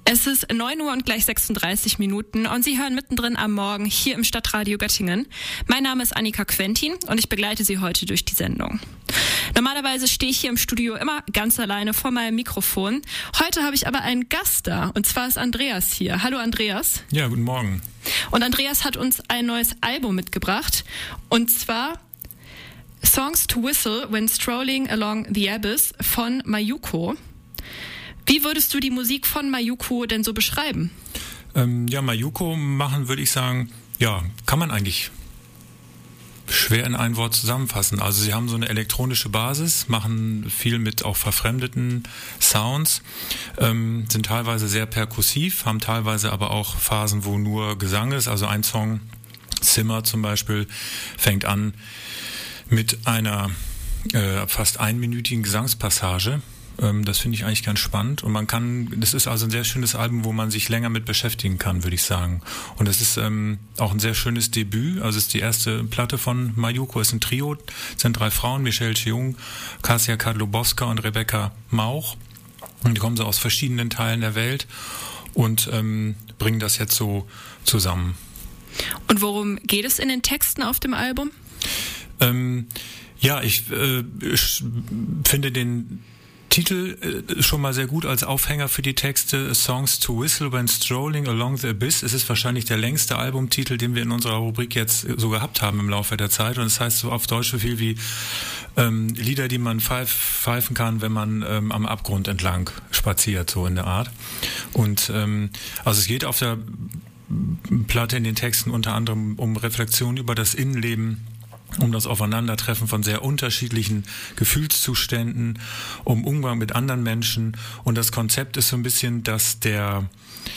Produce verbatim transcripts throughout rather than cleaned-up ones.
Es ist neun Uhr und gleich sechsunddreißig Minuten und Sie hören mittendrin am Morgen hier im Stadtradio Göttingen. Mein Name ist Annika Quentin und ich begleite Sie heute durch die Sendung. Normalerweise stehe ich hier im Studio immer ganz alleine vor meinem Mikrofon. Heute habe ich aber einen Gast da und zwar ist Andreas hier. Hallo Andreas. Ja, guten Morgen. Und Andreas hat uns ein neues Album mitgebracht und zwar Songs to Whistle When Strolling Along the Abyss von Mayuko. Wie würdest du die Musik von Mayuko denn so beschreiben? Ähm, ja, Mayuko machen, würde ich sagen, ja, kann man eigentlich schwer in ein Wort zusammenfassen. Also sie haben so eine elektronische Basis, machen viel mit auch verfremdeten Sounds, ähm, sind teilweise sehr perkussiv, haben teilweise aber auch Phasen, wo nur Gesang ist. Also ein Song, Zimmer zum Beispiel, fängt an mit einer äh, fast einminütigen Gesangspassage. Das finde ich eigentlich ganz spannend und man kann, das ist also ein sehr schönes Album, wo man sich länger mit beschäftigen kann, würde ich sagen. Und es ist ähm, auch ein sehr schönes Debüt, also es ist die erste Platte von Mayuko, es ist ein Trio, es sind drei Frauen, Michelle Cheung, Kasia Kadlobowska und Rebecca Mauch. Und die kommen so aus verschiedenen Teilen der Welt und ähm, bringen das jetzt so zusammen. Und worum geht es in den Texten auf dem Album? Ähm, ja, ich, äh, ich finde den Titel schon mal sehr gut als Aufhänger für die Texte. Songs to Whistle When Strolling Along the Abyss. Es ist wahrscheinlich der längste Albumtitel, den wir in unserer Rubrik jetzt so gehabt haben im Laufe der Zeit. Und es heißt so auf Deutsch so viel wie ähm, Lieder, die man pfeif, pfeifen kann, wenn man ähm, am Abgrund entlang spaziert, so in der Art. Und ähm, also es geht auf der Platte in den Texten unter anderem um Reflexion über das Innenleben, um das Aufeinandertreffen von sehr unterschiedlichen Gefühlszuständen, um Umgang mit anderen Menschen. Und das Konzept ist so ein bisschen, dass der,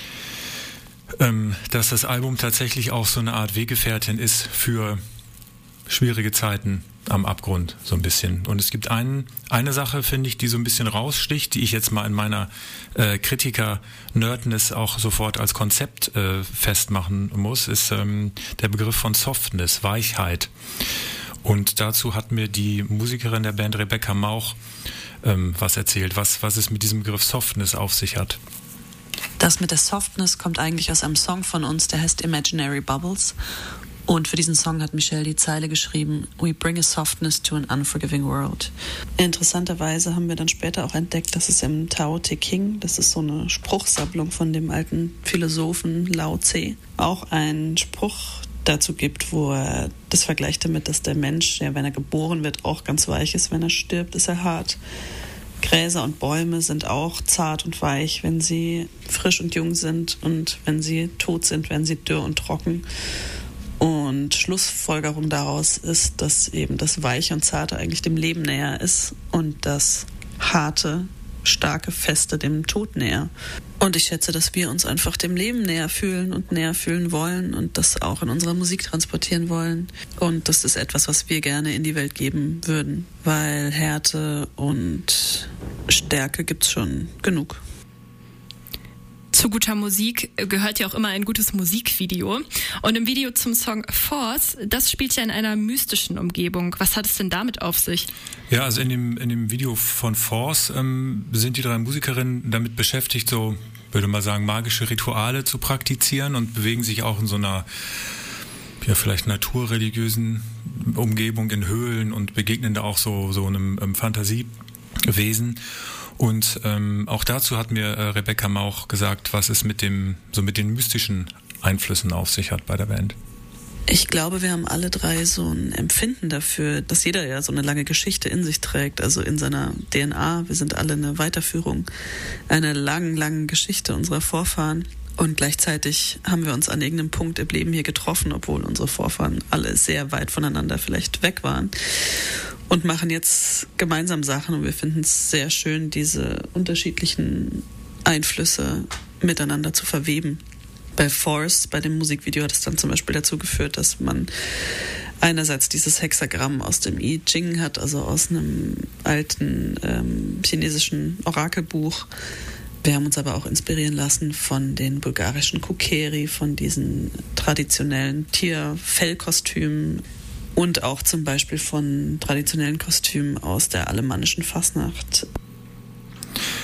ähm, dass das Album tatsächlich auch so eine Art Weggefährtin ist für schwierige Zeiten am Abgrund, so ein bisschen. Und es gibt einen, eine Sache, finde ich, die so ein bisschen raussticht, die ich jetzt mal in meiner äh, Kritiker-Nerdness auch sofort als Konzept äh, festmachen muss, ist ähm, der Begriff von Softness, Weichheit. Und dazu hat mir die Musikerin der Band Rebecca Mauch ähm, was erzählt, was, was es mit diesem Begriff Softness auf sich hat. Das mit der Softness kommt eigentlich aus einem Song von uns, der heißt Imaginary Bubbles. Und für diesen Song hat Michelle die Zeile geschrieben: We bring a softness to an unforgiving world. Interessanterweise haben wir dann später auch entdeckt, dass es im Tao Te Ching, das ist so eine Spruchsammlung von dem alten Philosophen Lao Tse, auch einen Spruch dazu gibt, wo er das vergleicht damit, dass der Mensch, ja, wenn er geboren wird, auch ganz weich ist, wenn er stirbt, ist er hart. Gräser und Bäume sind auch zart und weich, wenn sie frisch und jung sind, und wenn sie tot sind, werden sie dürr und trocken. Und Schlussfolgerung daraus ist, dass eben das Weiche und Zarte eigentlich dem Leben näher ist und das Harte, Starke, Feste dem Tod näher. Und ich schätze, dass wir uns einfach dem Leben näher fühlen und näher fühlen wollen und das auch in unserer Musik transportieren wollen. Und das ist etwas, was wir gerne in die Welt geben würden, weil Härte und Stärke gibt's schon genug. Zu guter Musik gehört ja auch immer ein gutes Musikvideo. Und im Video zum Song Force, das spielt ja in einer mystischen Umgebung. Was hat es denn damit auf sich? Ja, also in dem, in dem Video von Force ähm, sind die drei Musikerinnen damit beschäftigt, so, würde man sagen, magische Rituale zu praktizieren und bewegen sich auch in so einer, ja, vielleicht naturreligiösen Umgebung in Höhlen und begegnen da auch so, so einem ähm, Fantasiewesen. Und ähm, auch dazu hat mir äh, Rebecca Mauch gesagt, was es mit dem, so mit den mystischen Einflüssen auf sich hat bei der Band. Ich glaube, wir haben alle drei so ein Empfinden dafür, dass jeder ja so eine lange Geschichte in sich trägt, also in seiner D N A. Wir sind alle eine Weiterführung einer langen, langen Geschichte unserer Vorfahren. Und gleichzeitig haben wir uns an irgendeinem Punkt im Leben hier getroffen, obwohl unsere Vorfahren alle sehr weit voneinander vielleicht weg waren. Und machen jetzt gemeinsam Sachen, und wir finden es sehr schön, diese unterschiedlichen Einflüsse miteinander zu verweben. Bei Force, bei dem Musikvideo, hat es dann zum Beispiel dazu geführt, dass man einerseits dieses Hexagramm aus dem I Ching hat, also aus einem alten ähm, chinesischen Orakelbuch. Wir haben uns aber auch inspirieren lassen von den bulgarischen Kukeri, von diesen traditionellen Tierfellkostümen, und auch zum Beispiel von traditionellen Kostümen aus der alemannischen Fastnacht.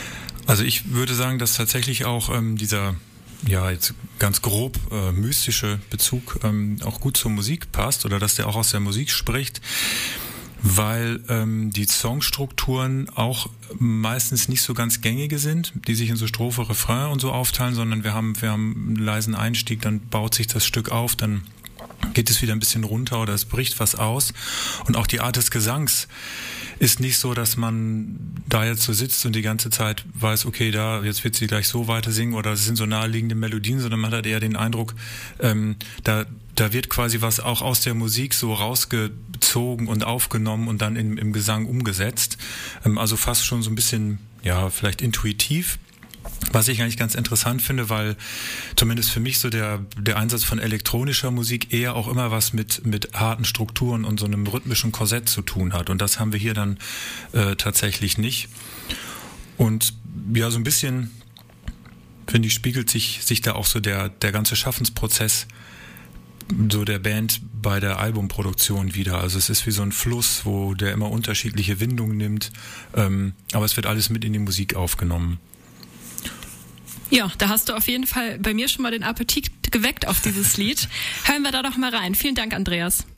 Also ich würde sagen, dass tatsächlich auch ähm, dieser, ja jetzt ganz grob äh, mystische Bezug ähm, auch gut zur Musik passt oder dass der auch aus der Musik spricht, weil ähm, die Songstrukturen auch meistens nicht so ganz gängige sind, die sich in so Strophe, Refrain und so aufteilen, sondern wir haben, wir haben einen leisen Einstieg, dann baut sich das Stück auf, dann geht es wieder ein bisschen runter oder es bricht was aus. Und auch die Art des Gesangs ist nicht so, dass man da jetzt so sitzt und die ganze Zeit weiß, okay, da jetzt wird sie gleich so weiter singen oder es sind so naheliegende Melodien, sondern man hat eher den Eindruck, ähm, da da wird quasi was auch aus der Musik so rausgezogen und aufgenommen und dann im, im Gesang umgesetzt. Ähm, also fast schon so ein bisschen, ja, vielleicht intuitiv. Was ich eigentlich ganz interessant finde, weil zumindest für mich so der der Einsatz von elektronischer Musik eher auch immer was mit mit harten Strukturen und so einem rhythmischen Korsett zu tun hat. Und das haben wir hier dann äh, tatsächlich nicht. Und ja, so ein bisschen, finde ich, spiegelt sich sich da auch so der der ganze Schaffensprozess so der Band bei der Albumproduktion wieder. Also es ist wie so ein Fluss, wo der immer unterschiedliche Windungen nimmt, ähm, aber es wird alles mit in die Musik aufgenommen. Ja, da hast du auf jeden Fall bei mir schon mal den Appetit geweckt auf dieses Lied. Hören wir da doch mal rein. Vielen Dank, Andreas.